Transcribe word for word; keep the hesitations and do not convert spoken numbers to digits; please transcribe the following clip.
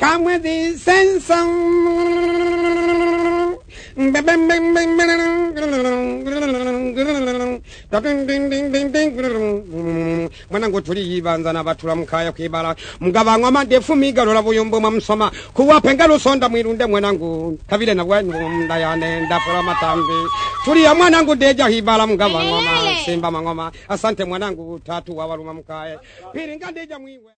Come with the sense mwanangu tuliyibanza nabatula mukaya kwibala mugaba ngoma ndefu migalola buyombo mamsoma kuwapenga lusonda mwirunde mwanangu kabile na bwanu ndayane ndafula matambi tuliya mwanangu deja hibala mugaba ngoma simba mangoma asante mwanangu tatu wa waluma mukaya piringa deja mwiwe